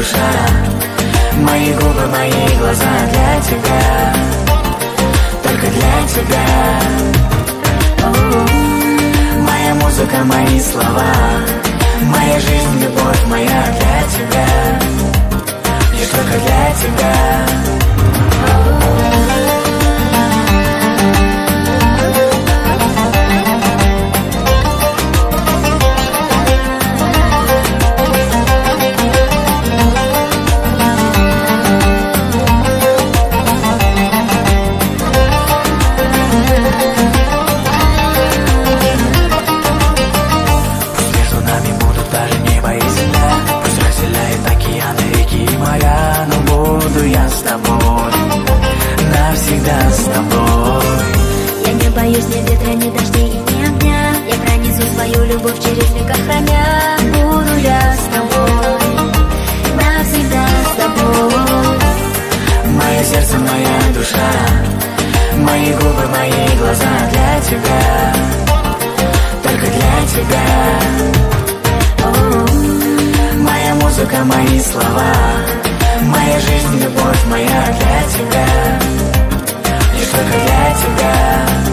душа, мои губы, мои глаза для тебя, только для тебя. Моя музыка, мои слова, моя жизнь, любовь моя для тебя, лишь только для тебя. Навсегда с тобой. Я не боюсь ни ветра, ни дождей и ни огня. Я пронесу свою любовь через века храня. Буду я с тобой, навсегда с тобой. Мое сердце, моя душа, мои губы, мои глаза для тебя, только для тебя. Моя музыка, мои слова, моя жизнь, любовь моя для тебя, лишь только для тебя.